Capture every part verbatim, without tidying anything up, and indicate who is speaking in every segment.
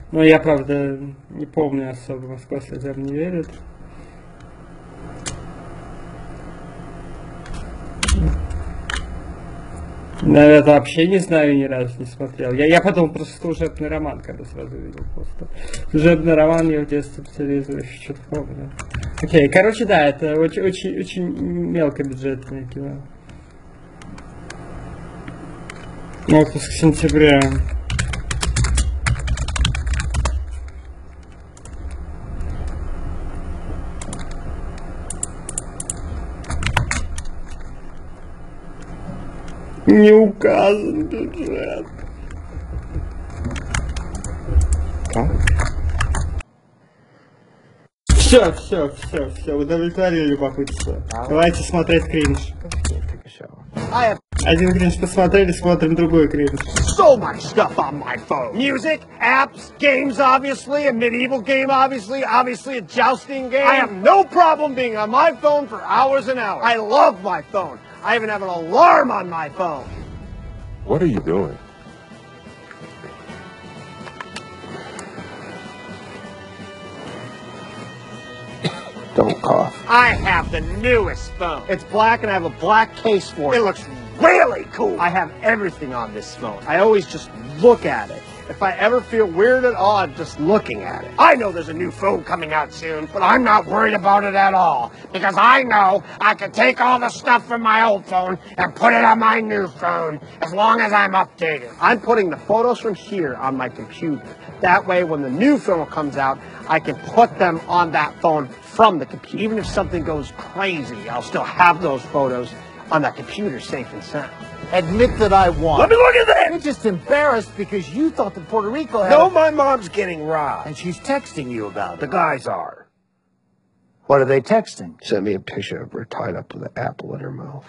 Speaker 1: Но я, правда, не помню особо, Москва слезам не верит. Да, это вообще не знаю, ни разу не смотрел. Я, я подумал просто служебный роман, когда сразу видел просто. Служебный роман я в детстве по телевизору еще что-то помню. Окей, короче, да, это очень, очень, очень мелкобюджетное кино. Отпуск сентября. Не указан бюджет. Как? Все, все, все, все, удовлетворили любопытство. Давайте смотреть кринж. Один кринж посмотрели, смотрим другой кринж.
Speaker 2: So much stuff on my phone. Music, apps, games, obviously, a medieval game, obviously, obviously a jousting game. I have no problem being on my phone for hours and hours. I love my phone. I even have an alarm on my phone.
Speaker 3: What are you doing?
Speaker 2: Don't cough. I have the newest phone. It's black and I have a black case for it. It looks really cool. I have everything on this phone. I always just look at it. If I ever feel weird at all, I'm just looking at it. I know there's a new phone coming out soon, but I'm not worried about it at all. Because I know I can take all the stuff from my old phone and put it on my new phone, as long as I'm updated. I'm putting the photos from here on my computer. That way, when the new phone comes out, I can put them on that phone from the computer. Even if something goes crazy, I'll still have those photos on that computer safe and sound. Admit that I won. Let me look at that! You're just embarrassed because you thought that Puerto Rico had... No, my mom's getting robbed. And she's texting you about it. The guys are. What are they texting? Sent me a picture of her tied up with an apple in her mouth.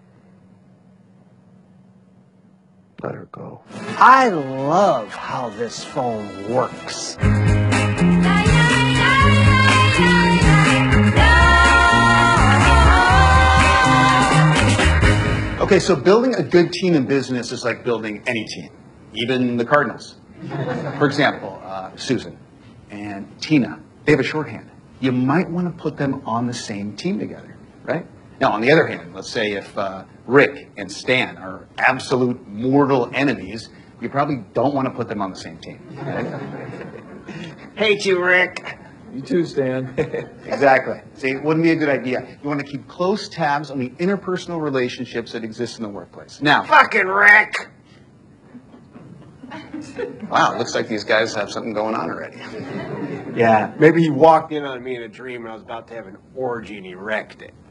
Speaker 2: Let her go. I love how this phone works.
Speaker 4: Okay, so building a good team in business is like building any team, even the Cardinals. For example, uh, Susan and Tina, they have a shorthand. You might want to put them on the same team together, right? Now, on the other hand, let's say if uh, Rick and Stan are absolute mortal enemies, you probably don't want to put them on the same team. Hate you, Rick.
Speaker 3: You too, Stan.
Speaker 4: Exactly. See, it wouldn't be a good idea. You want to keep close tabs on the interpersonal relationships that exist in the workplace. Now,
Speaker 2: Fucking Rick!
Speaker 4: wow, looks like these guys have something going on already.
Speaker 2: Yeah, maybe he walked in on me in a dream and I was about to have an orgy and he wrecked it.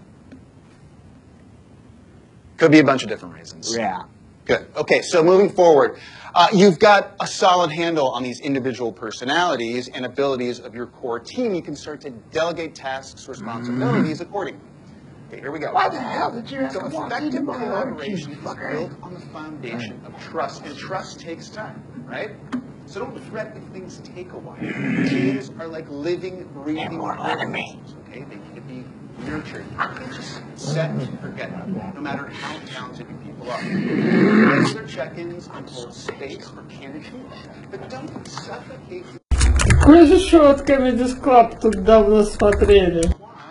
Speaker 4: Could be a bunch of different reasons.
Speaker 2: Yeah.
Speaker 4: Good. Okay, so moving forward, uh, you've got a solid handle on these individual personalities and abilities of your core team. You can start to delegate tasks, responsibilities accordingly. Okay, here we go.
Speaker 2: Why the hell did you have
Speaker 4: So
Speaker 2: to walk into
Speaker 4: effective
Speaker 2: my
Speaker 4: collaboration
Speaker 2: orgy,
Speaker 4: is
Speaker 2: fucker?
Speaker 4: built on the foundation of trust, and trust takes time, right? So don't fret if things take a while. Teams are like living, breathing organisms, okay? They need to be nurtured. You can't just set and forget them, no matter how talented you people are. Regular check-ins and hold space for candid feedback, but don't suffocate
Speaker 1: Какой же шот Comedy Club тут давно смотрели?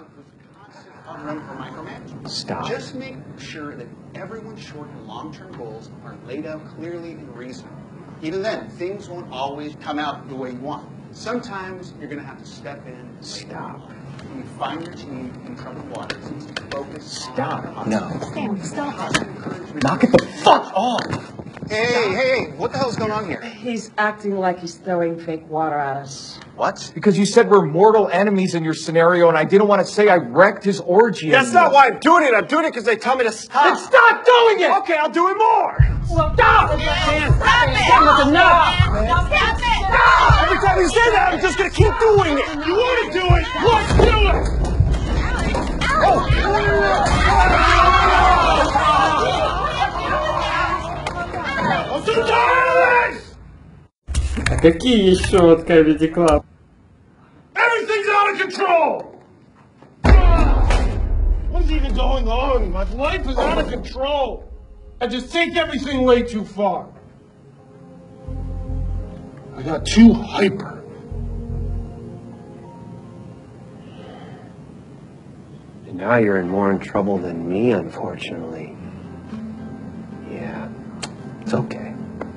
Speaker 4: Stop. Just make sure that everyone's short and long-term goals are laid out clearly and reasonably. Even then, things won't always come out the way you want. Sometimes you're going to have to step in and stop. When you find your team in troubled waters, focus.
Speaker 2: Stop.
Speaker 4: On
Speaker 2: No.
Speaker 5: Stan, stop.
Speaker 2: Knock it the fuck off!
Speaker 4: Hey, hey, hey, what the hell's going on here?
Speaker 5: He's acting like he's throwing fake water at us.
Speaker 4: What?
Speaker 3: Because you said we're mortal enemies in your scenario, and I didn't want to say I wrecked his orgy.
Speaker 2: That's not why I'm doing it. I'm doing it because they tell me to stop.
Speaker 3: Then stop doing it!
Speaker 2: Okay, I'll do it more.
Speaker 5: Stop!
Speaker 2: Stop it!
Speaker 5: That's enough!
Speaker 2: Stop it! Every time you say that, I'm just going to keep doing it. You want to do it? Let's do it! I'm so tired of this!
Speaker 1: А какие еще вот Comedy Club?
Speaker 2: Everything's out of control! What's even going on? My life is out of control. I just take everything way too far.
Speaker 3: I got too hyper.
Speaker 2: And now you're in more in trouble than me, unfortunately. Yeah, it's okay.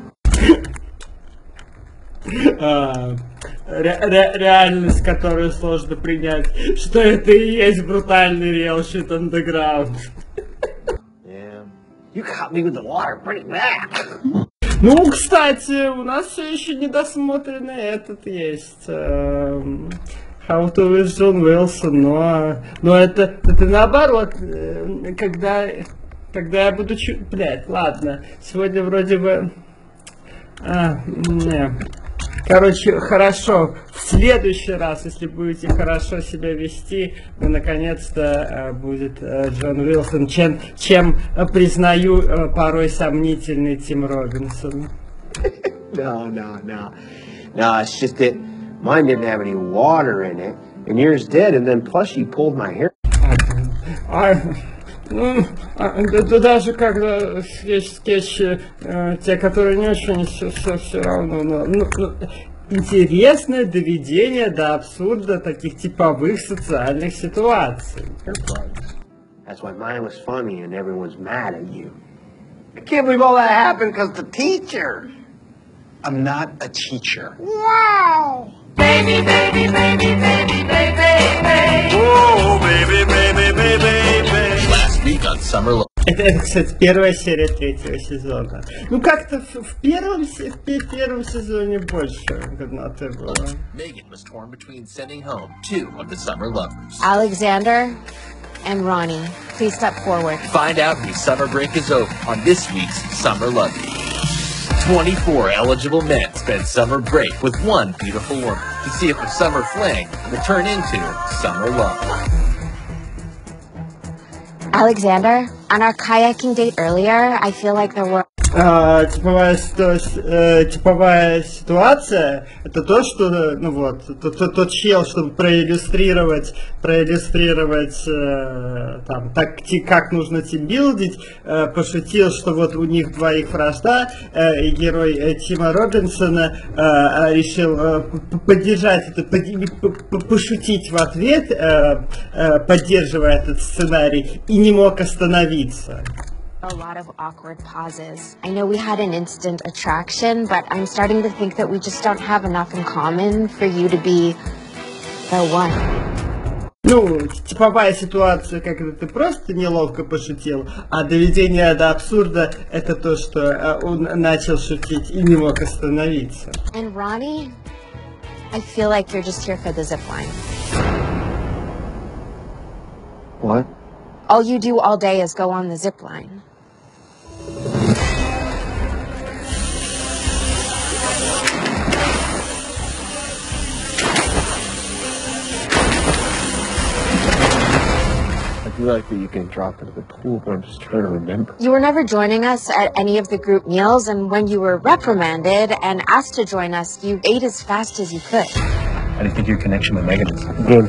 Speaker 1: А, ре- ре- реальность, которую сложно принять, что это и есть брутальный real shit underground.
Speaker 2: Yeah, you caught me with the water pretty bad.
Speaker 1: Ну, кстати, у нас все еще недосмотренный этот есть. эм, How to with John Wilson, но, но это, это наоборот, э, когда, когда я буду чу... Блядь, ладно, сегодня вроде бы... А, не. Короче, хорошо, в следующий раз, если будете хорошо себя вести, ну, наконец-то э, будет э, Джон Уилсон, чем, чем э, признаю э, порой сомнительный Тим Робинсон.
Speaker 2: No, no, no. No, it's just that mine didn't have any water in it, and yours did, and then plus you pulled my hair.
Speaker 1: А, ну, а, да, да даже когда скетч, скетчи, э, те, которые не очень, все, все, все равно, но, ну, ну, интересное доведение до абсурда таких типовых социальных ситуаций.
Speaker 2: That's why mine was funny and everyone's mad at you. I can't believe all that happened because the teacher.
Speaker 4: I'm not a teacher.
Speaker 2: Wow!
Speaker 6: Baby, baby, baby, baby, baby, baby.
Speaker 7: Oh, baby, baby, baby, baby. Last week on Summer Love.
Speaker 1: Это, это, кстати, первая серия третьего сезона. Ну, как-то в, в, первом, се- в пе- первом сезоне больше годноты было.
Speaker 7: Megan was torn between sending home two of the summer lovers.
Speaker 8: Alexander and Ronnie, please step forward.
Speaker 7: Find out when summer break is over on this week's Summer Love. twenty-four eligible men spend summer break with one beautiful woman to see if the summer fling will turn into summer love.
Speaker 8: Alexander, on our kayaking date earlier, I feel like there were...
Speaker 1: А, типовая, ситуа- э, типовая ситуация это то, что, ну вот, тот, тот, тот чел, чтобы проиллюстрировать, проиллюстрировать э, там, так, ти- как нужно тимбилдить, э, пошутил, что вот у них двоих вражда, э, и герой э, Тима Робинсона э, решил э, п- поддержать это, под- п- п- пошутить в ответ, э, э, поддерживая этот сценарий, и не мог остановиться.
Speaker 8: A lot of awkward pauses. I know we had an instant attraction, but I'm starting to think that we just don't have enough in common for you to be the one.
Speaker 1: Ну, типовая ситуация, как это ты просто неловко пошутил, а доведение до абсурда это то, что э, он начал шутить и не мог остановиться.
Speaker 8: And Ronnie, I feel like you're just here for the zipline.
Speaker 2: What?
Speaker 8: All you do all day is go on the zipline.
Speaker 2: I do like that you can drop into the pool, but I'm just trying to remember.
Speaker 8: You were never joining us at any of the group meals, and when you were reprimanded and asked to join us, you ate as fast as you could.
Speaker 9: How do you think your connection with Megan is?
Speaker 2: Good.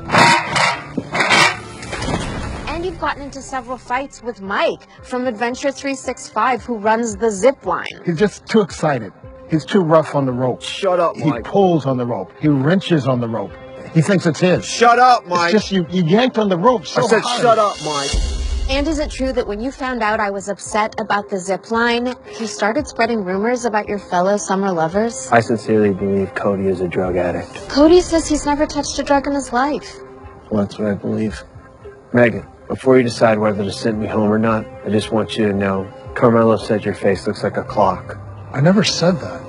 Speaker 8: And you've gotten into several fights with Mike from Adventure three sixty-five, who runs the zip line.
Speaker 10: He's just too excited. He's too rough on the rope.
Speaker 2: Shut up,
Speaker 10: He
Speaker 2: Mike.
Speaker 10: pulls on the rope. He wrenches on the rope. He thinks it's his.
Speaker 2: Shut up, Mike.
Speaker 10: It's just you, you yanked on the rope so
Speaker 2: I said
Speaker 10: hard.
Speaker 2: shut up, Mike.
Speaker 8: And is it true that when you found out I was upset about the zip line, you started spreading rumors about your fellow summer lovers?
Speaker 2: I sincerely believe Cody is a drug addict.
Speaker 8: Cody says he's never touched a drug in his life.
Speaker 2: Well, that's what I believe. Megan, before you decide whether to send me home or not, I just want you to know Carmelo said your face looks like a clock.
Speaker 10: I never said that.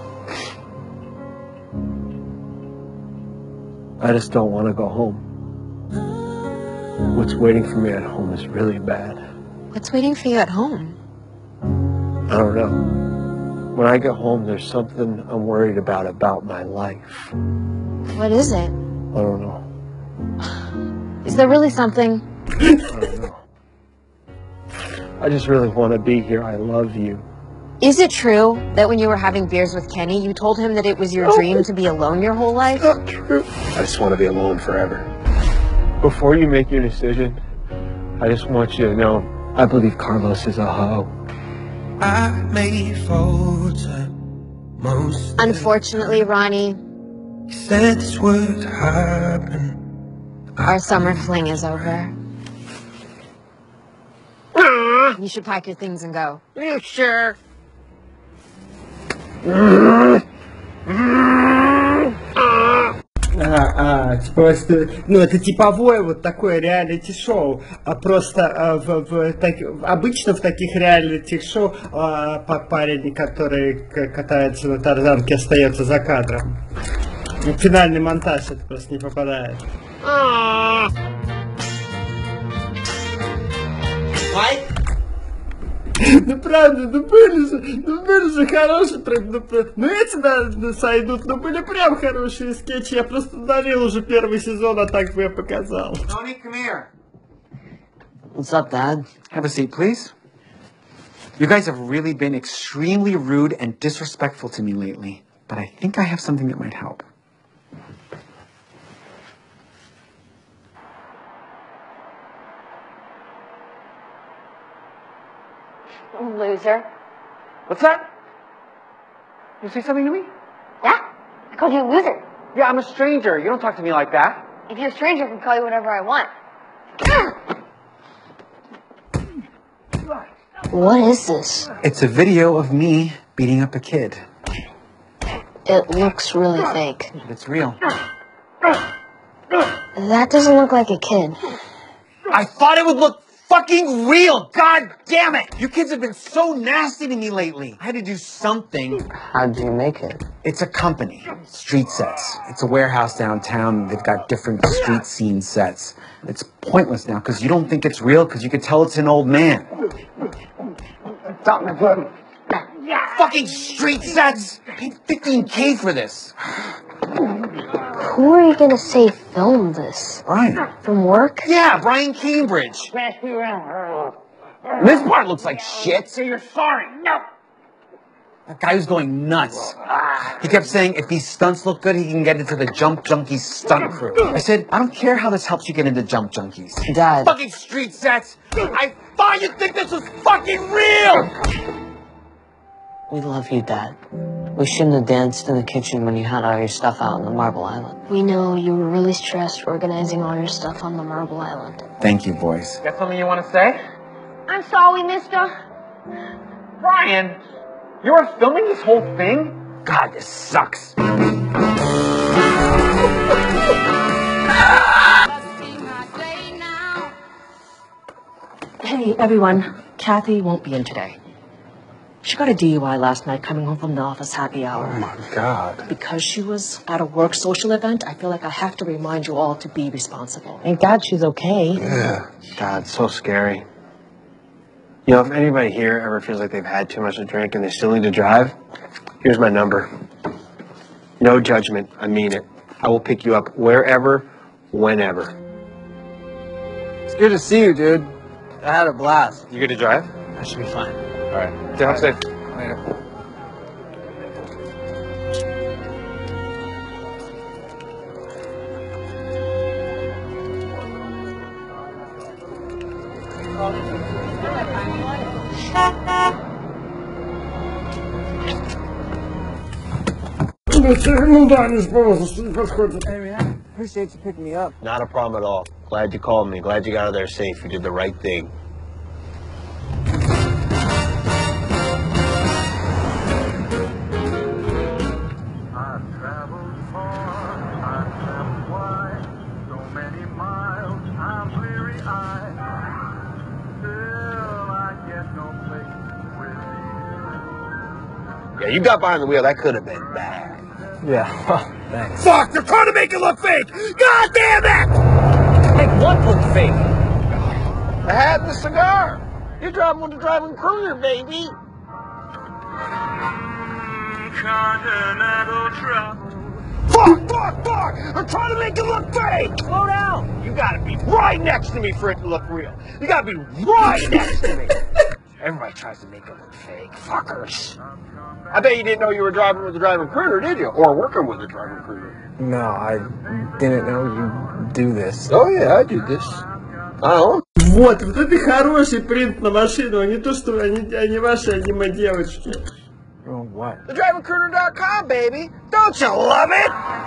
Speaker 2: I just don't want to go home. What's waiting for me at home is really bad.
Speaker 8: What's waiting for you at home?
Speaker 2: I don't know. When I get home, there's something I'm worried about about my life.
Speaker 8: What is it?
Speaker 2: I don't know.
Speaker 8: Is there really something?
Speaker 2: I don't know. I just really want to be here. I love you.
Speaker 8: Is it true that when you were having beers with Kenny, you told him that it was your dream to be alone your whole life?
Speaker 2: Not true. I just want to be alone forever. Before you make your decision, I just want you to know I believe Carlos is a hoe.
Speaker 6: I may falter,
Speaker 8: Unfortunately, Ronnie, our summer fling is over. You should pack your things and go.
Speaker 2: You sure?
Speaker 1: А, а, типа, ну, это типовое вот такое реалити-шоу, а просто а, в, в, так, обычно в таких реалити-шоу а, парень, который катается на тарзанке, остается за кадром. В финальный монтаж это просто не попадает. Ну правда, ну были же, ну были же хорошие, ну, ну эти да, сойдут, ну были прям хорошие скетчи, я просто удалил уже первый сезон, а так бы я показал.
Speaker 4: Tony, come here.
Speaker 11: What's up, Dad?
Speaker 12: Have a seat, please. You guys have really been extremely rude and disrespectful to me lately, but I think I have something that might help.
Speaker 8: Loser.
Speaker 2: What's that? You say something to me?
Speaker 8: Yeah, I called you a loser.
Speaker 2: Yeah, I'm a stranger. You don't talk to me like that.
Speaker 8: If you're a stranger, I can call you whatever I want. What is this?
Speaker 12: It's a video of me beating up a kid.
Speaker 8: It looks really fake.
Speaker 12: But it's real.
Speaker 8: That doesn't look like a kid.
Speaker 12: I thought it would look fucking real! God damn it! You kids have been so nasty to me lately. I had to do something.
Speaker 11: How'd you make it?
Speaker 12: It's a company. Street Sets. It's a warehouse downtown. They've got different street scene sets. It's pointless now because you don't think it's real because you could tell it's an old man. Fucking Street Sets! I paid fifteen K for this.
Speaker 8: Who are you gonna say filmed this?
Speaker 12: Brian.
Speaker 8: From work?
Speaker 12: Yeah, Brian Cambridge. This part looks like shit. So you're sorry. No. That guy was going nuts. He kept saying if these stunts look good, he can get into the Jump Junkies stunt crew. I said, I don't care how this helps you get into Jump Junkies.
Speaker 11: Dad.
Speaker 12: Fucking Street Sets. I thought you'd think this was fucking real.
Speaker 11: We love you, Dad. We shouldn't have danced in the kitchen when you had all your stuff out on the Marble Island.
Speaker 8: We know you were really stressed organizing all your stuff on the Marble Island.
Speaker 12: Thank you, boys.
Speaker 2: Got something you want to say?
Speaker 8: I'm sorry, mister.
Speaker 2: Brian, you were filming this whole thing?
Speaker 12: God, this sucks.
Speaker 5: Hey, everyone. Kathy won't be in today. She got a D U I last night coming home from the office happy hour.
Speaker 3: Oh, my God.
Speaker 5: Because she was at a work social event, I feel like I have to remind you all to be responsible.
Speaker 11: Thank God she's okay.
Speaker 3: Yeah.
Speaker 13: God, it's so scary. You know, if anybody here ever feels like they've had too much to drink and they still need to drive, here's my number. No judgment. I mean it. I will pick you up wherever, whenever.
Speaker 11: It's good to see you, dude. I had a blast.
Speaker 13: You good to drive?
Speaker 11: I should be fine.
Speaker 13: All right. Drive safe.
Speaker 11: Later. Appreciate you picking me up.
Speaker 13: Not a problem at all. Glad you called me. Glad you got out of there safe. You did the right thing. Yeah, you got behind the wheel. That could have been bad.
Speaker 11: Yeah, well, thanks.
Speaker 12: Fuck! They're trying to make it look fake! God damn it!
Speaker 11: Make what look fake?
Speaker 13: I had the cigar. You're driving with the driving cruiser, baby. Fuck, fuck, fuck! I'm trying to make it look fake! Slow down! You gotta be right next to me for it to look real. You gotta be right next to me. Everybody tries to make it look fake. Fuckers. I bet you didn't know you were driving with the driving cruiser, did you? Or working with the driving cruiser.
Speaker 11: No, I didn't know you do this.
Speaker 13: Oh yeah, I do this. Oh.
Speaker 1: Вот, вот это хороший принт на машину, а не то, что они, они ваши аниме-девочки.
Speaker 10: Ruined what?
Speaker 13: The drive recruiter dot com, baby. Don't you love it?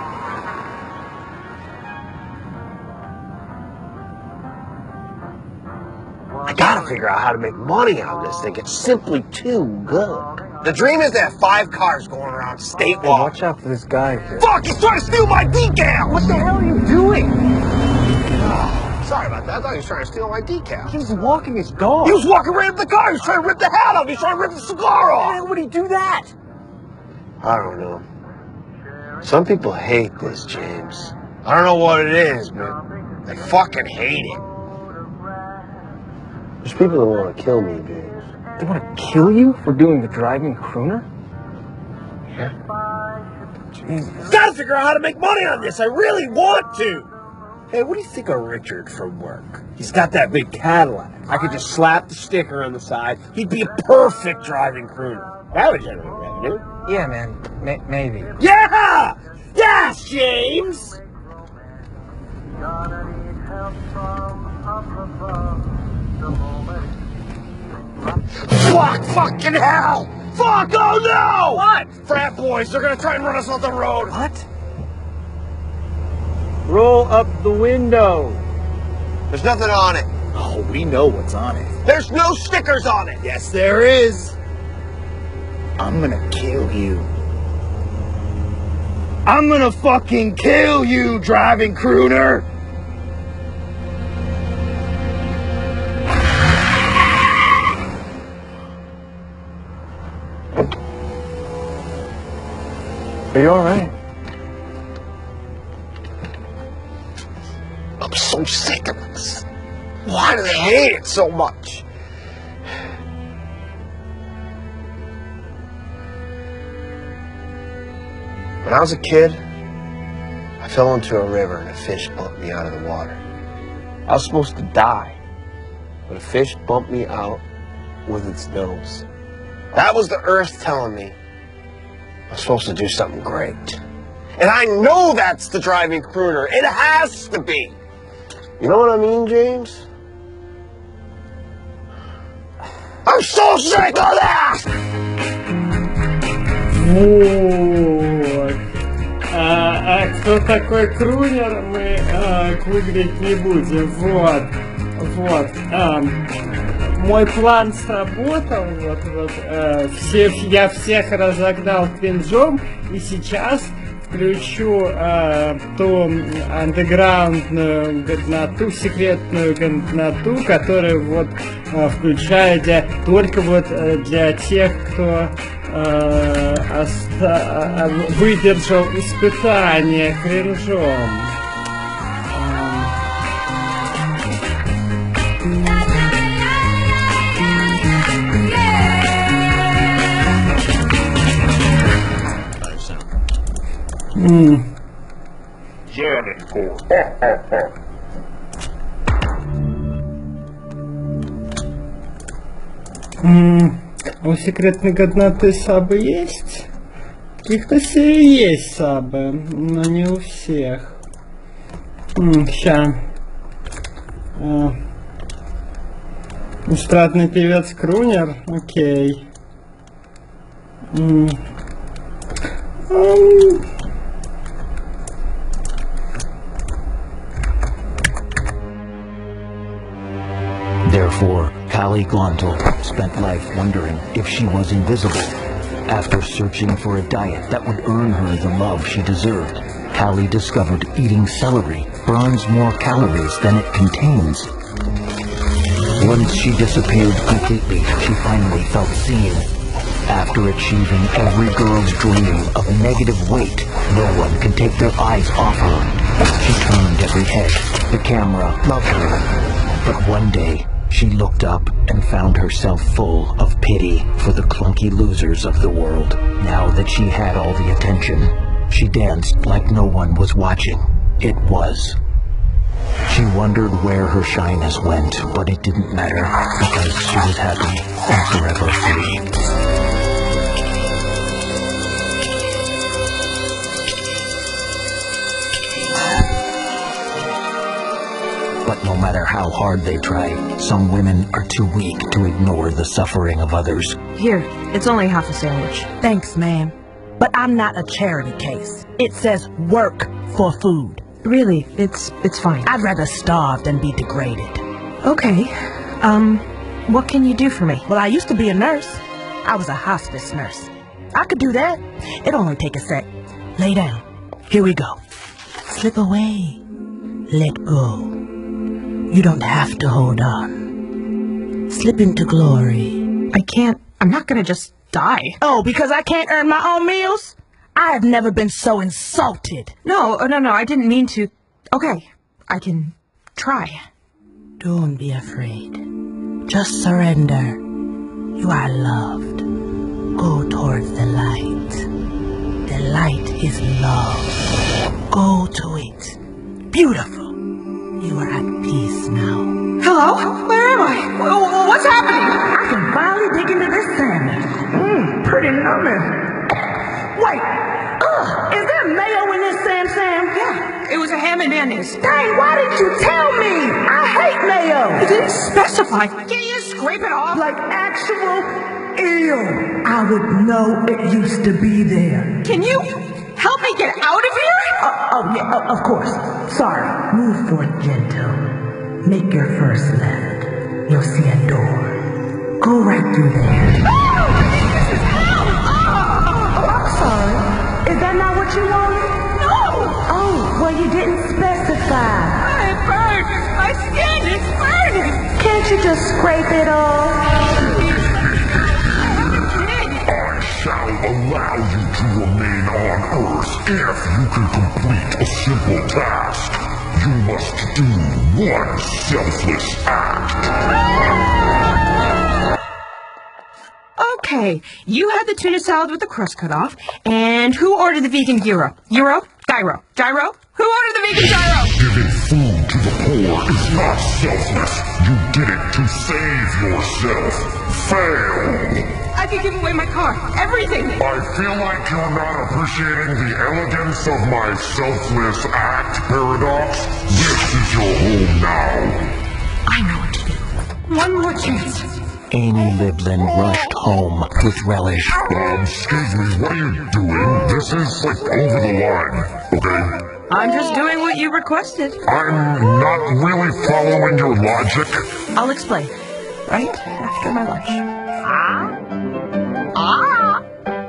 Speaker 13: I gotta figure out how to make money on this thing. It's simply too good. The dream is to have five cars going around statewide.
Speaker 10: Hey, watch out for this guy here.
Speaker 13: Fuck, he's trying to steal my decal! What the hell are you doing? Oh, sorry about that. I thought he was trying to steal my decal.
Speaker 10: He was walking his dog.
Speaker 13: He was walking right up the car. He was trying to rip the hat off. He was trying to rip the cigar off.
Speaker 10: Why would he do that?
Speaker 13: I don't know. Some people hate this, James. I don't know what it is, but they fucking hate it. There's people that want to kill me, James.
Speaker 10: They want to kill you for doing the driving crooner?
Speaker 13: Yeah. Jesus. Gotta figure out how to make money on this. I really want to. Hey, what do you think of Richard from work? He's got that big Cadillac. I could just slap the sticker on the side. He'd be a perfect driving crooner. That would generate revenue.
Speaker 10: Yeah, man. Ma maybe.
Speaker 13: Yeah! Yes, James! Fuck fucking hell! Fuck, oh no!
Speaker 10: What?
Speaker 13: Frat boys, they're gonna try and run us off the road.
Speaker 10: What? Roll up the window.
Speaker 13: There's nothing on it.
Speaker 10: Oh, we know what's on it.
Speaker 13: There's no stickers on it.
Speaker 10: Yes, there is. I'm gonna kill you. I'm gonna fucking kill you, driving crooner! Are you alright?
Speaker 13: I'm so sick of this. Why do they hate it so much? When I was a kid, I fell into a river and a fish bumped me out of the water. I was supposed to die, but a fish bumped me out with its nose. That was the earth telling me I'm supposed to do something great. And I know that's the driving crooner. It has to be. You know what I mean, James? I'm so sick of that!
Speaker 1: Вот. А, а кто такой крунер, мы а, гуглить не будем. Вот. Вот. А, мой план сработал. Вот, вот. А, все, я всех разогнал кринжом. И сейчас включу а, ту андеграундную годноту, секретную годноту, которая вот а, включает для, только вот а, для тех, кто а, оста, выдержал испытание кринжом. Mm. Mm. У секретной годноты сабы есть? В каких-то серий есть сабы, но не у всех. Mm, ща. А. Эстрадный певец Крунер? Окей. Mm. Um.
Speaker 14: Therefore, Callie Glontal spent life wondering if she was invisible. After searching for a diet that would earn her the love she deserved, Callie discovered eating celery burns more calories than it contains. Once she disappeared completely, she finally felt seen. After achieving every girl's dream of negative weight, no one could take their eyes off her. She turned every head. The camera loved her. But one day, she looked up and found herself full of pity for the clunky losers of the world. Now that she had all the attention, she danced like no one was watching. It was. She wondered where her shyness went, but it didn't matter, because she was happy and forever free. But no matter how hard they try, some women are too weak to ignore the suffering of others.
Speaker 5: Here, it's only half a sandwich.
Speaker 15: Thanks, ma'am. But I'm not a charity case. It says work for food.
Speaker 5: Really, it's it's fine.
Speaker 15: I'd rather starve than be degraded.
Speaker 5: Okay. Um, what can you do for me?
Speaker 15: Well, I used to be a nurse. I was a hospice nurse. I could do that. It'll only take a sec. Lay down. Here we go. Slip away. Let go. You don't have to hold on. Slip into glory.
Speaker 5: I can't. I'm not gonna just die.
Speaker 15: Oh, because I can't earn my own meals? I have never been so insulted.
Speaker 5: No, no, no, I didn't mean to. Okay, I can try.
Speaker 15: Don't be afraid. Just surrender. You are loved. Go towards the light. The light is love. Go to it. Beautiful. You are at peace now.
Speaker 5: Hello? Where am I? What's happening?
Speaker 15: I can finally dig into this sandwich. Mmm, pretty numbing. Wait, ugh, is there mayo in this Sam Sam?
Speaker 5: Yeah, it was a ham and mayonnaise.
Speaker 15: Dang, why didn't you tell me? I hate mayo.
Speaker 5: You didn't specify. Can't you scrape it off?
Speaker 15: Like actual ew. I would know it used to be there.
Speaker 5: Can you help me get out of here?
Speaker 15: Uh, oh, yeah, uh, of course. Sorry. Move forth gentle. Make your first left. You'll see a door. Go right through there.
Speaker 5: Oh, this is hell!
Speaker 15: Oh, I'm sorry. Is that not what you wanted?
Speaker 5: No!
Speaker 15: Oh, well, you didn't specify.
Speaker 5: I'm burned! My skin is burning!
Speaker 15: Can't you just scrape it off?
Speaker 16: I shall allow you to remain on Earth if you can complete a simple task. You must do one selfless act.
Speaker 5: Okay, you had the tuna salad with the crust cut off, and who ordered the vegan gyro? Gyro? Gyro? Gyro? Who ordered the vegan gyro?
Speaker 16: Giving food to the poor is not selfless. You did it to save yourself. Fail.
Speaker 5: I could give away my car. Everything.
Speaker 16: I feel like you're not appreciating the elegance of my selfless act, Paradox. This is your home now.
Speaker 5: I know what to do. One more chance.
Speaker 14: Amy Liblin rushed home with relish.
Speaker 16: Um, excuse me, what are you doing? This is, like, over the line, okay?
Speaker 5: I'm just doing what you requested.
Speaker 16: I'm not really following your logic.
Speaker 5: I'll explain. Right after my lunch. Ah? Ah?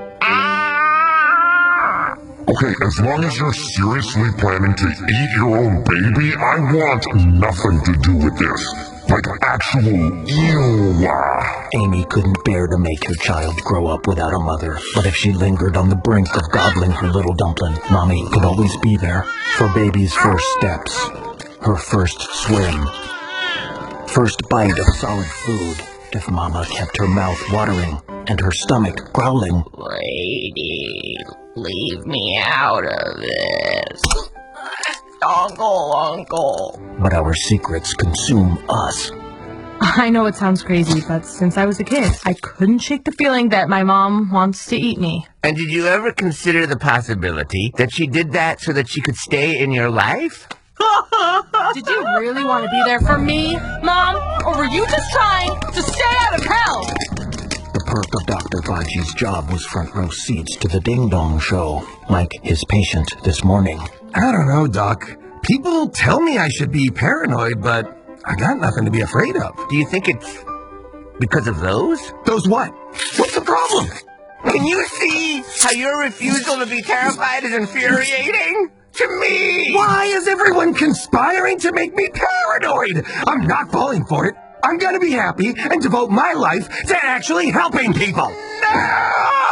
Speaker 5: Ah!
Speaker 16: Okay, as long as you're seriously planning to eat your own baby, I want nothing to do with this. Like actual ew.
Speaker 14: Amy couldn't bear to make her child grow up without a mother. But if she lingered on the brink of gobbling her little dumpling, Mommy could always be there for baby's first steps, her first swim, first bite of solid food, if Mama kept her mouth watering and her stomach growling.
Speaker 11: Lady, leave me out of this. Uncle, uncle.
Speaker 14: But our secrets consume us.
Speaker 5: I know it sounds crazy, but since I was a kid, I couldn't shake the feeling that my mom wants to eat me.
Speaker 17: And did you ever consider the possibility that she did that so that she could stay in your life?
Speaker 5: Did you really want to be there for me, Mom? Or were you just trying to stay out of hell?
Speaker 14: The perk of Doctor Baji's job was front row seats to the Ding Dong show, like his patient this morning.
Speaker 18: I don't know, Doc. People tell me I should be paranoid, but I got nothing to be afraid of.
Speaker 17: Do you think it's because of those?
Speaker 18: Those what? What's the problem?
Speaker 17: Can you see how your refusal to be terrified is infuriating? To me!
Speaker 18: Why is everyone conspiring to make me paranoid? I'm not falling for it. I'm gonna be happy and devote my life to actually helping people. No!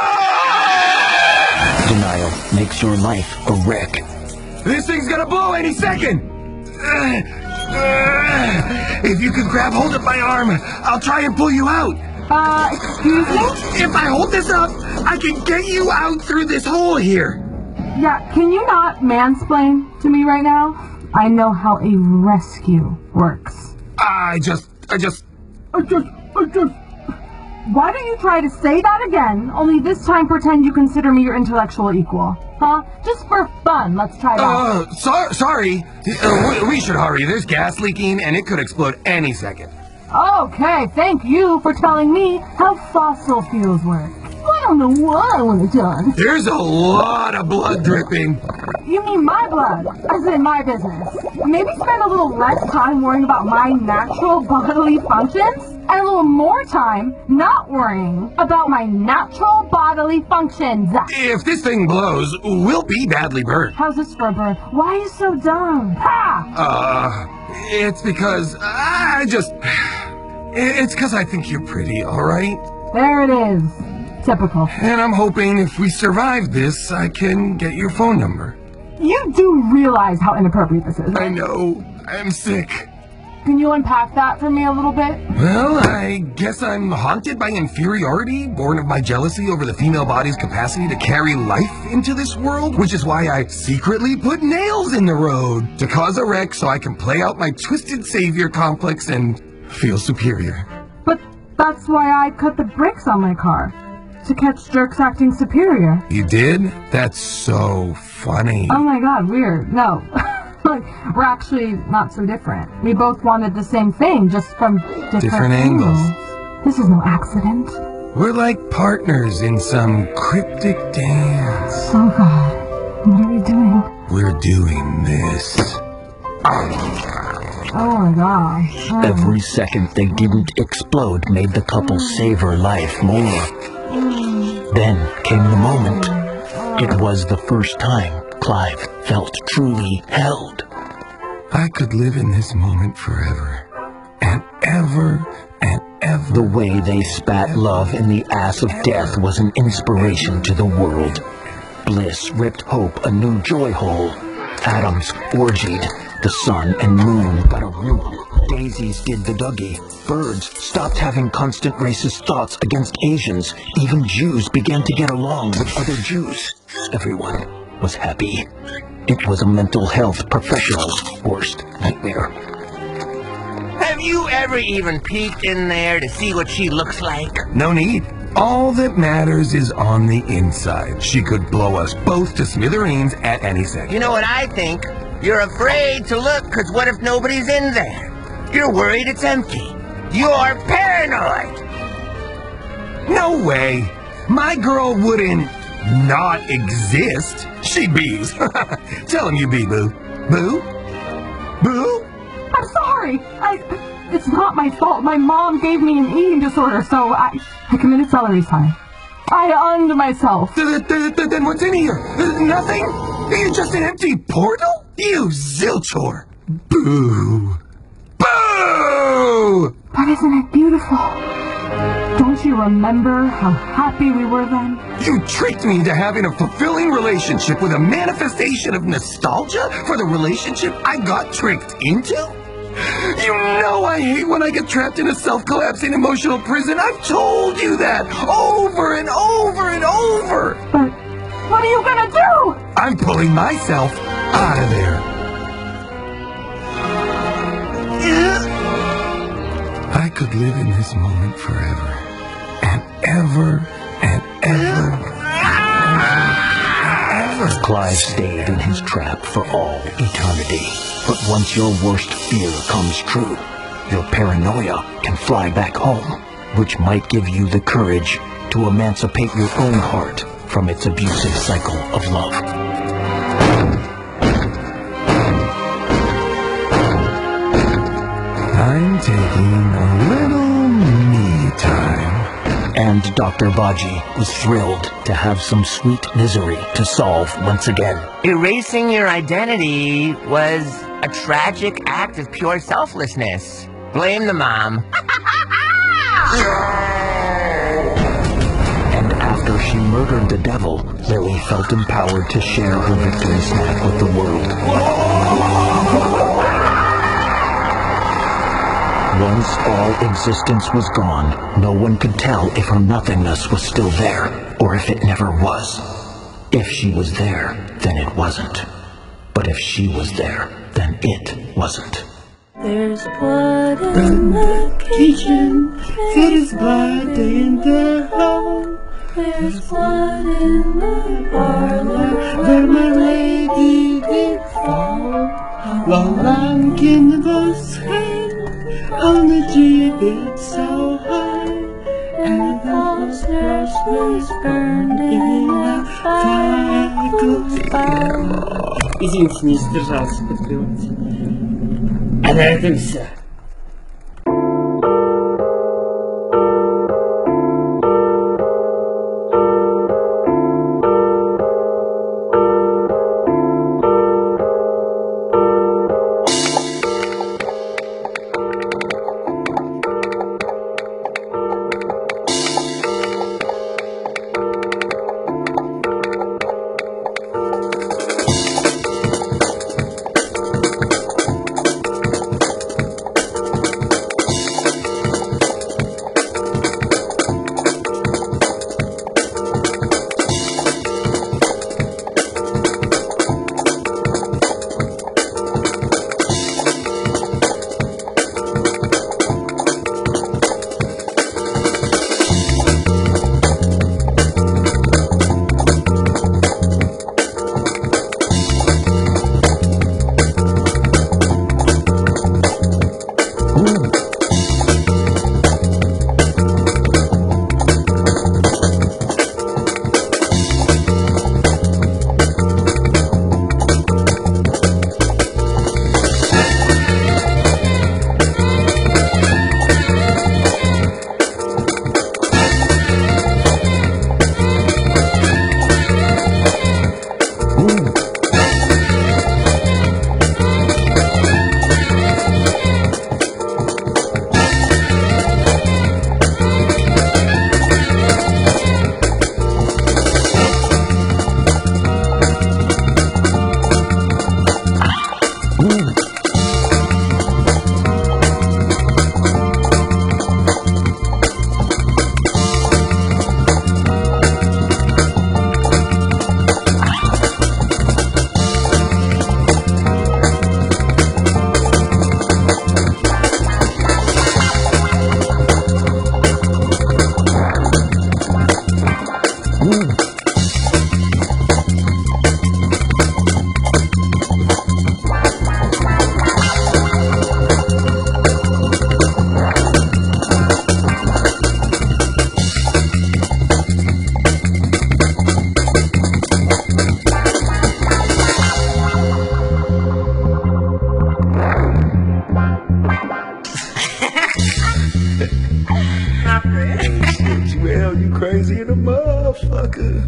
Speaker 14: Denial makes your life a wreck.
Speaker 18: This thing's gonna blow any second! Uh, uh, if you could grab hold of my arm, I'll try and pull you out.
Speaker 5: Uh, excuse me?
Speaker 18: If I hold this up, I can get you out through this hole here.
Speaker 19: Yeah, can you not mansplain to me right now? I know how a rescue works.
Speaker 18: I just, I just...
Speaker 19: I just, I just... Why don't you try to say that again, only this time pretend you consider me your intellectual equal? Huh? Just for fun, let's try that.
Speaker 18: Uh, so, sorry. Uh, we, we should hurry. There's gas leaking, and it could explode any second.
Speaker 19: Oh, Okay, thank you for telling me how fossil fuels work. I don't know what I would have done.
Speaker 18: There's a lot of blood dripping.
Speaker 19: You mean my blood, as in my business. Maybe spend a little less time worrying about my natural bodily functions, and a little more time not worrying about my natural bodily functions.
Speaker 18: If this thing blows, we'll be badly burned.
Speaker 19: How's this for a bird? Why are you so dumb? Ha!
Speaker 18: Uh, it's because I just... It's because I think you're pretty, alright?
Speaker 19: There it is. Typical.
Speaker 18: And I'm hoping if we survive this, I can get your phone number.
Speaker 19: You do realize how inappropriate this is, right?
Speaker 18: I know. I'm sick.
Speaker 19: Can you unpack that for me a little bit?
Speaker 18: Well, I guess I'm haunted by inferiority, born of my jealousy over the female body's capacity to carry life into this world, which is why I secretly put nails in the road to cause a wreck so I can play out my twisted savior complex and feel superior.
Speaker 19: But that's why I cut the brakes on my car. To catch jerks acting superior.
Speaker 18: You did? That's so funny.
Speaker 19: Oh my god, weird. No. Like, we're actually not so different. We both wanted the same thing, just from different,
Speaker 18: different angles.
Speaker 19: angles. This is no accident.
Speaker 18: We're like partners in some cryptic dance.
Speaker 19: Oh god. What are we doing?
Speaker 18: We're doing this.
Speaker 19: Oh my god. Oh.
Speaker 14: Every second they didn't explode made the couple savor life more. Then came the moment. It was the first time Clive felt truly held.
Speaker 18: I could live in this moment forever. And ever and ever.
Speaker 14: The way they spat love in the ass of death was an inspiration to the world. Bliss ripped hope a new joy hole. Atoms orgied. The sun and moon got a room. Daisies did the Dougie. Birds stopped having constant racist thoughts against Asians. Even Jews began to get along with other Jews. Everyone was happy. It was a mental health professional's worst nightmare.
Speaker 17: Have you ever even peeked in there to see what she looks like?
Speaker 18: No need. All that matters is on the inside. She could blow us both to smithereens at any second.
Speaker 17: You know what I think? You're afraid to look, because what if nobody's in there? You're worried it's empty. You're paranoid.
Speaker 18: No way. My girl wouldn't not exist. She bees. Tell him you be, Boo. Boo? Boo?
Speaker 19: I'm sorry. I... It's not my fault. My mom gave me an eating disorder, so I... I committed celery time. I unned myself.
Speaker 18: Th th th then what's in here? Nothing? It's just an empty portal? You zilchor. Boo. Boo!
Speaker 19: But isn't it beautiful? Don't you remember how happy we were then?
Speaker 18: You tricked me into having a fulfilling relationship with a manifestation of nostalgia for the relationship I got tricked into? You know I hate when I get trapped in a self-collapsing emotional prison. I've told you that over and over and over.
Speaker 19: But what are you gonna do?
Speaker 18: I'm pulling myself out of there. I could live in this moment forever. And ever and ever and ever.
Speaker 14: Clive stayed in his trap for all eternity. But once your worst fear comes true, your paranoia can fly back home, which might give you the courage to emancipate your own heart from its abusive cycle of love.
Speaker 18: I'm taking a little me time.
Speaker 14: And Doctor Baji was thrilled to have some sweet misery to solve once again.
Speaker 17: Erasing your identity was a tragic act of pure selflessness. Blame the mom.
Speaker 14: And after she murdered the devil, Lily felt empowered to share her victory snack with the world. Once all existence was gone, no one could tell if her nothingness was still there, or if it never was. If she was there, then it wasn't. But if she was there, then it wasn't.
Speaker 6: There's blood in the kitchen, there's blood in the hall, there's blood in the parlor where my lady did fall. Long, long in the sky, a on the jeep, it's so high, and the stars was burning a fire goes by.
Speaker 1: Извините, не сдержался подпевать. А на этом все.
Speaker 6: Well, you crazy in a motherfucker.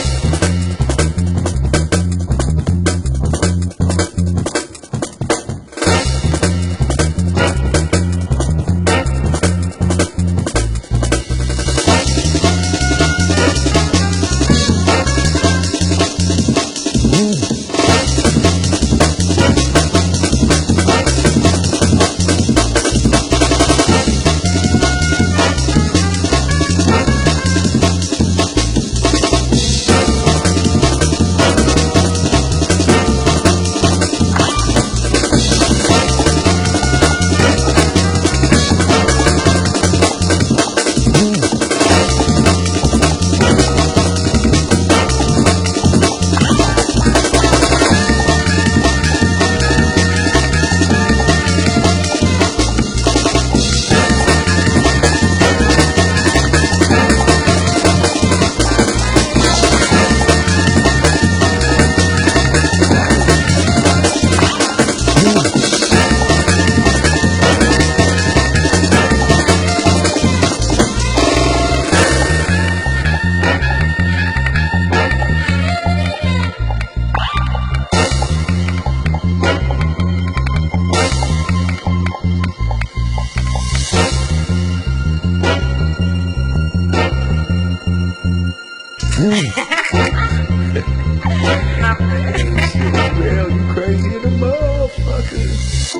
Speaker 6: Well, you crazy in a motherfucker.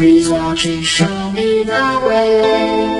Speaker 6: Please won't you show me the way?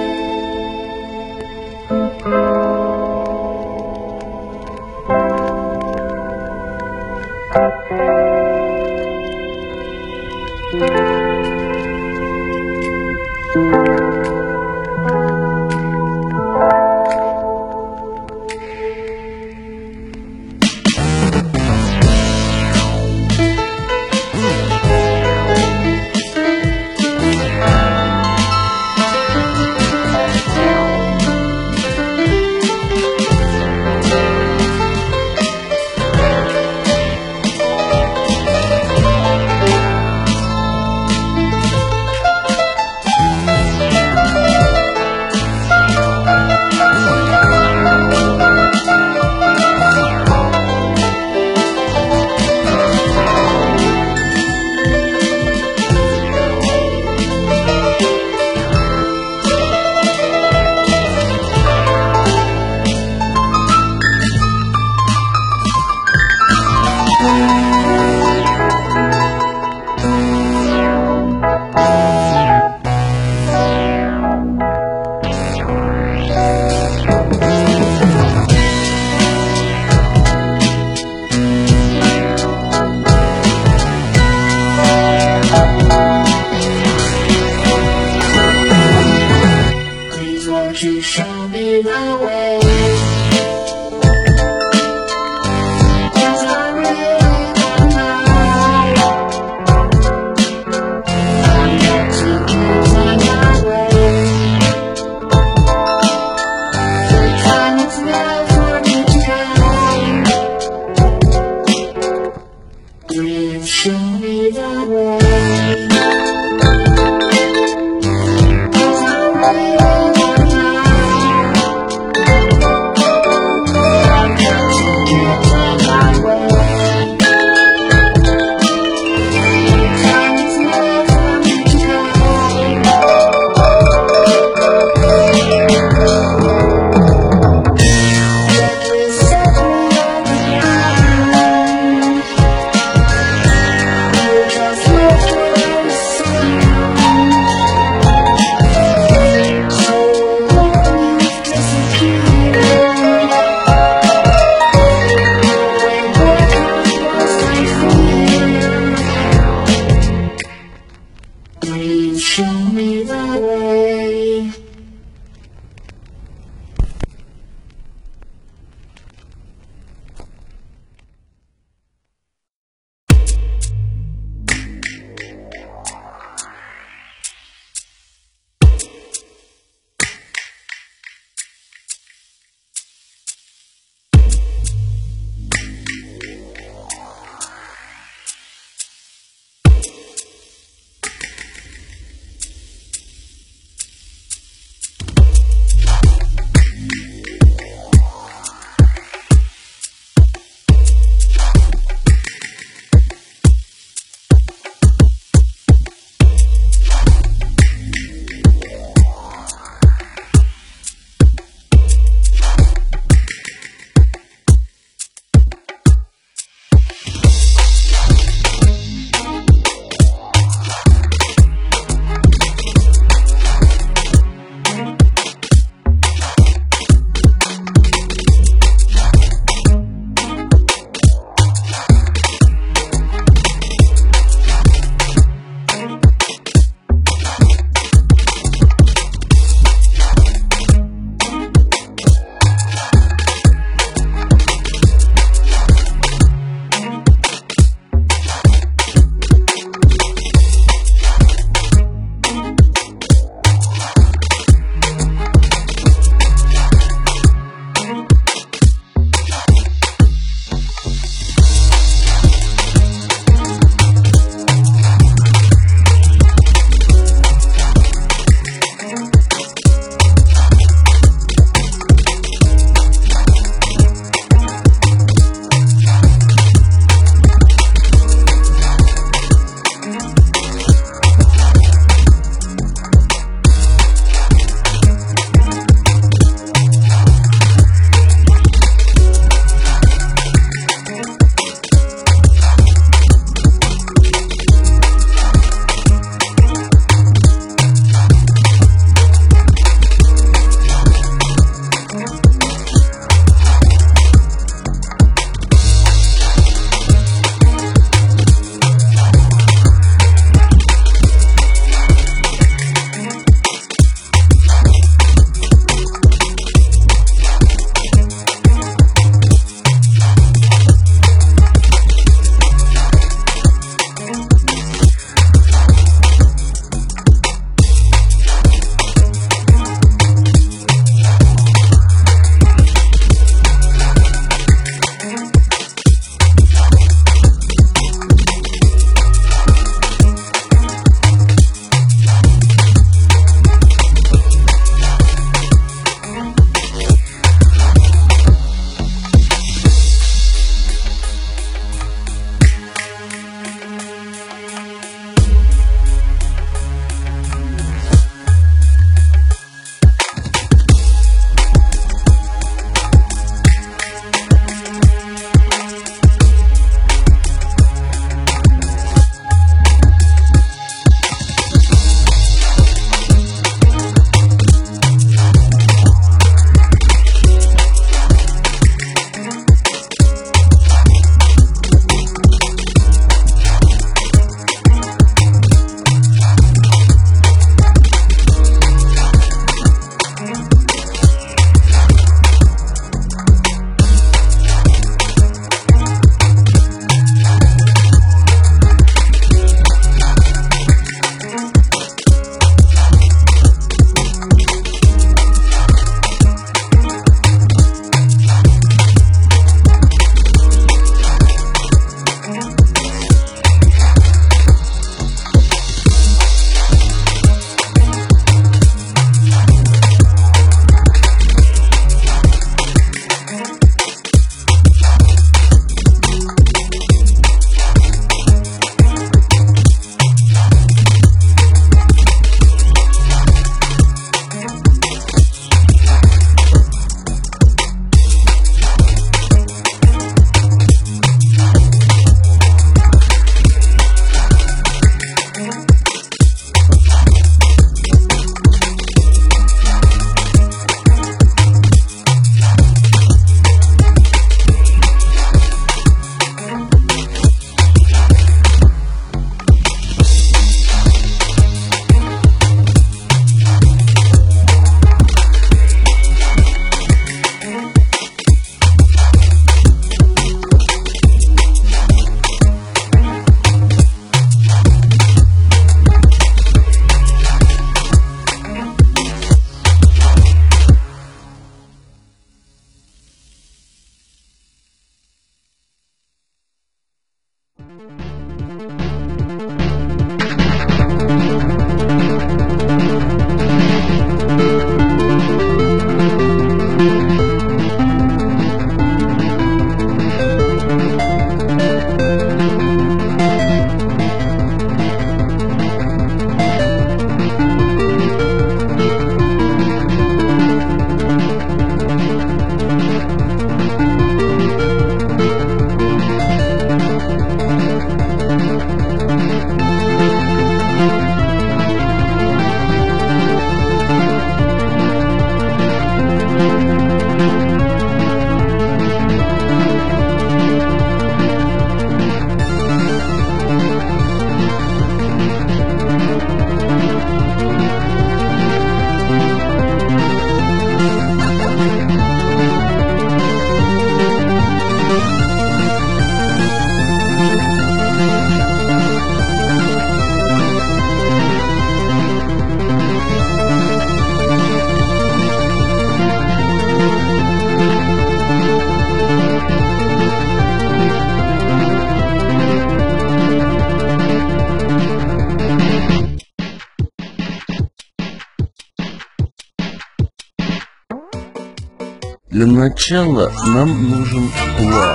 Speaker 20: Для начала нам нужен план.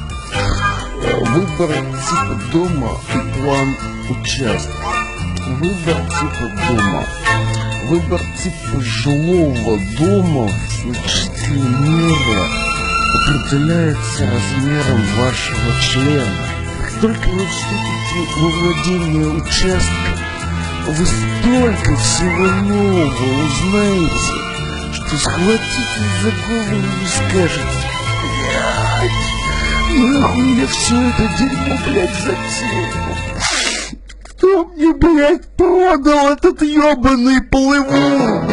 Speaker 20: Выбор типа дома и план участка. Выбор типа дома. Выбор типа жилого дома в значительной мере определяется размером вашего члена. Как только вы вступите во владение участком, вы столько всего нового узнаете, что схватитесь за голову и скажете: блядь, нахуй мне все это дерьмо, блядь, затеял? Кто мне, блядь, продал этот ебаный плывун?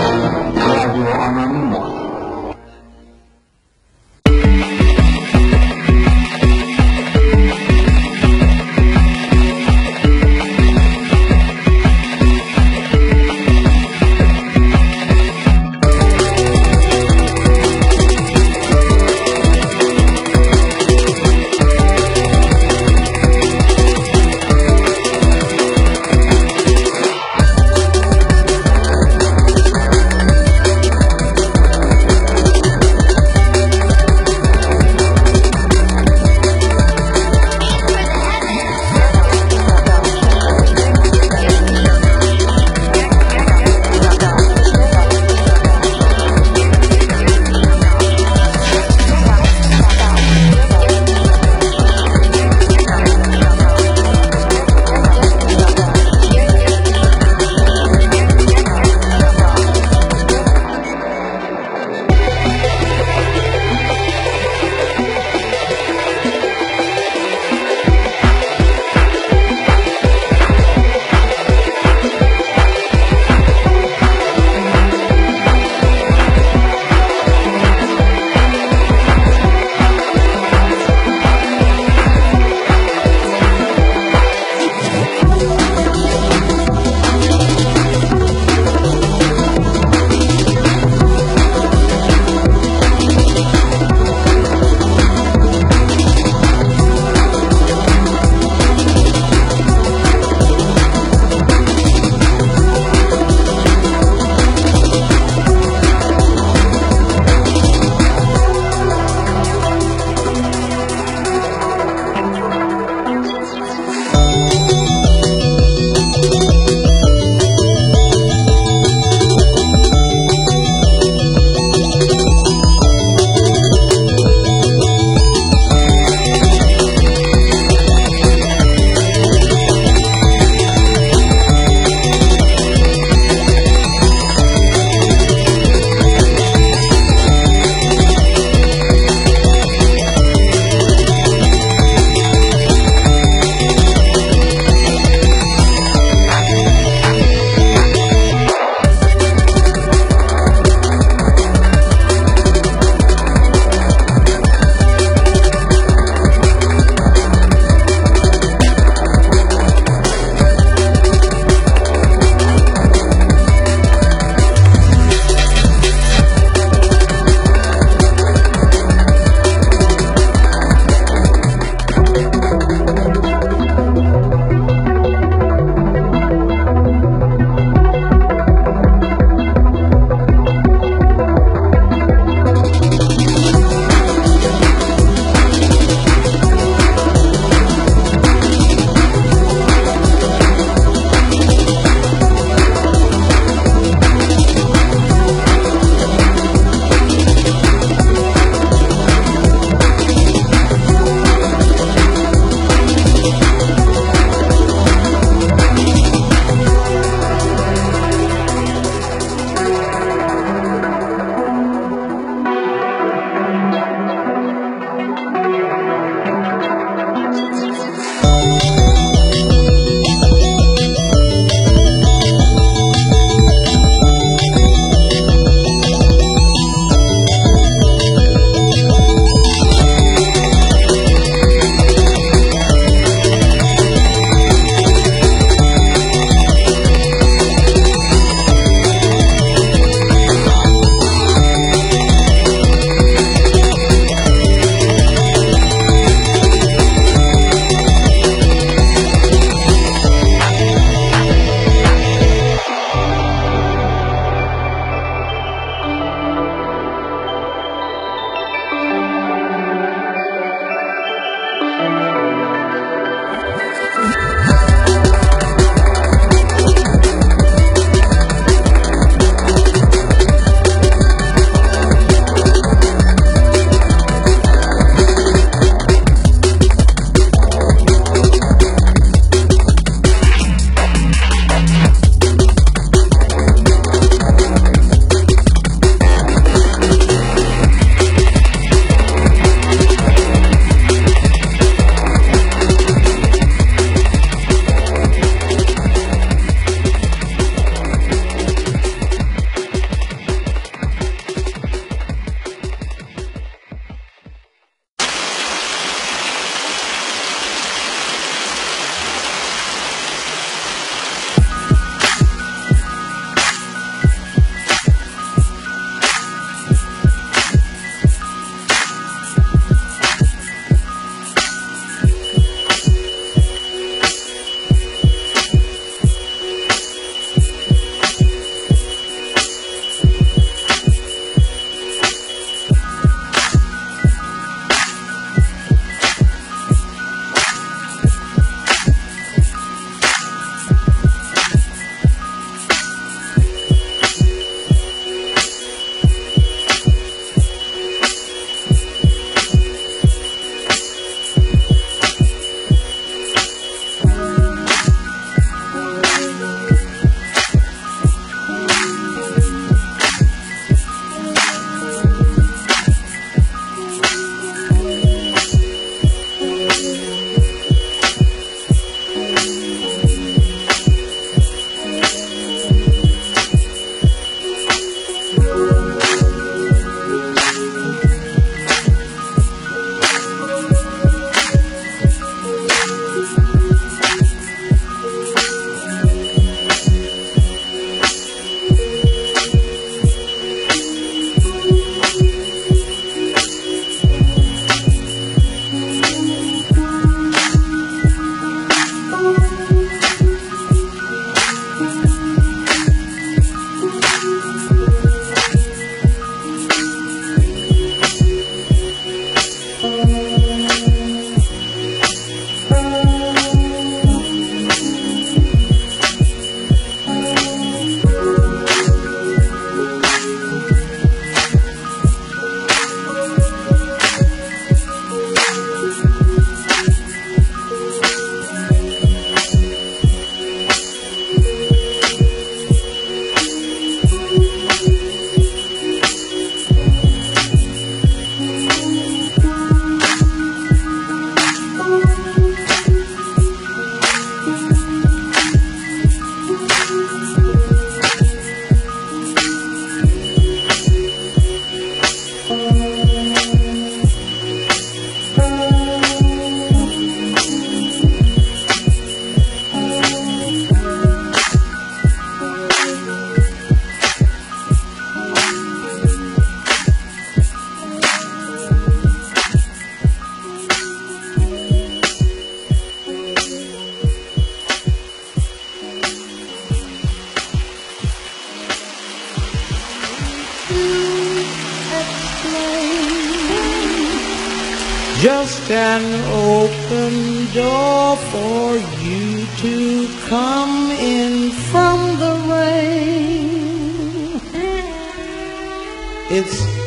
Speaker 6: just an open door for you to come in from the rain. It's